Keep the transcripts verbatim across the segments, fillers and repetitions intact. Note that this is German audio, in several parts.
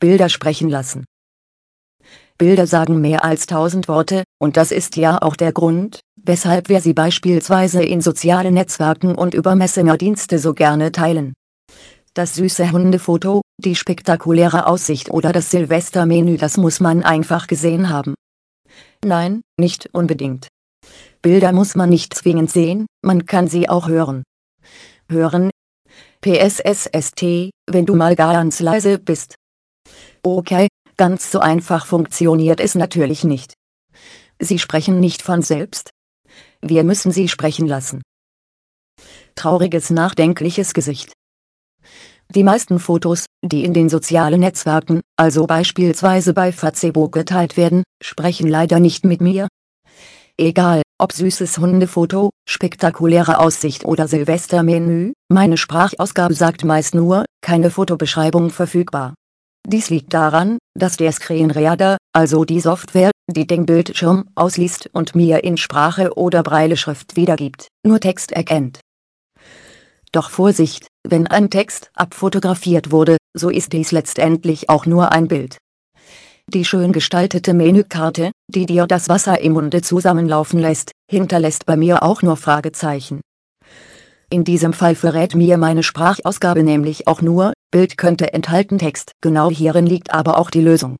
Bilder sprechen lassen. Bilder sagen mehr als tausend Worte, und das ist ja auch der Grund, weshalb wir sie beispielsweise in sozialen Netzwerken und über Messenger-Dienste so gerne teilen. Das süße Hundefoto, die spektakuläre Aussicht oder das Silvestermenü, das muss man einfach gesehen haben. Nein, nicht unbedingt. Bilder muss man nicht zwingend sehen, man kann sie auch hören. Hören? P S S S T, wenn du mal ganz leise bist. Okay, ganz so einfach funktioniert es natürlich nicht. Sie sprechen nicht von selbst. Wir müssen sie sprechen lassen. Trauriges, nachdenkliches Gesicht. Die meisten Fotos, die in den sozialen Netzwerken, also beispielsweise bei Facebook geteilt werden, sprechen leider nicht mit mir. Egal, ob süßes Hundefoto, spektakuläre Aussicht oder Silvestermenü, meine Sprachausgabe sagt meist nur, keine Fotobeschreibung verfügbar. Dies liegt daran, dass der Screenreader, also die Software, die den Bildschirm ausliest und mir in Sprache oder Brailleschrift wiedergibt, nur Text erkennt. Doch Vorsicht, wenn ein Text abfotografiert wurde, so ist dies letztendlich auch nur ein Bild. Die schön gestaltete Menükarte, die dir das Wasser im Munde zusammenlaufen lässt, hinterlässt bei mir auch nur Fragezeichen. In diesem Fall verrät mir meine Sprachausgabe nämlich auch nur, Bild könnte enthalten Text. Genau hierin liegt aber auch die Lösung.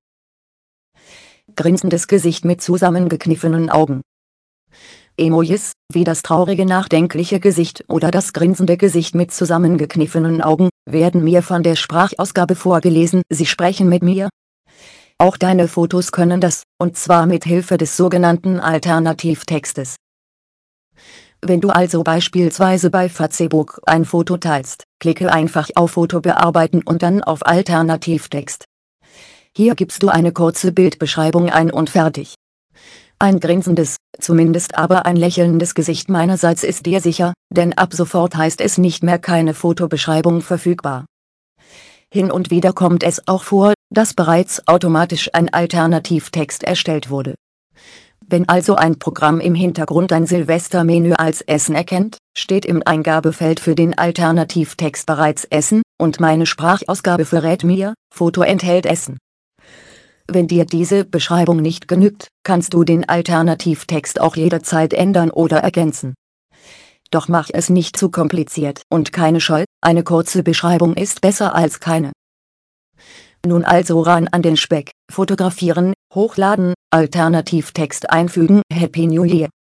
Grinsendes Gesicht mit zusammengekniffenen Augen. Emojis, wie das traurige nachdenkliche Gesicht oder das grinsende Gesicht mit zusammengekniffenen Augen, werden mir von der Sprachausgabe vorgelesen. Sie sprechen mit mir. Auch deine Fotos können das, und zwar mit Hilfe des sogenannten Alternativtextes. Wenn du also beispielsweise bei Facebook ein Foto teilst, klicke einfach auf Foto bearbeiten und dann auf Alternativtext. Hier gibst du eine kurze Bildbeschreibung ein und fertig. Ein grinsendes, zumindest aber ein lächelndes Gesicht meinerseits ist dir sicher, denn ab sofort heißt es nicht mehr keine Fotobeschreibung verfügbar. Hin und wieder kommt es auch vor, dass bereits automatisch ein Alternativtext erstellt wurde. Wenn also ein Programm im Hintergrund ein Silvestermenü als Essen erkennt, steht im Eingabefeld für den Alternativtext bereits Essen, und meine Sprachausgabe verrät mir, Foto enthält Essen. Wenn dir diese Beschreibung nicht genügt, kannst du den Alternativtext auch jederzeit ändern oder ergänzen. Doch mach es nicht zu kompliziert und keine Scheu, eine kurze Beschreibung ist besser als keine. Nun also ran an den Speck, fotografieren, hochladen, Alternativtext einfügen. Happy New Year!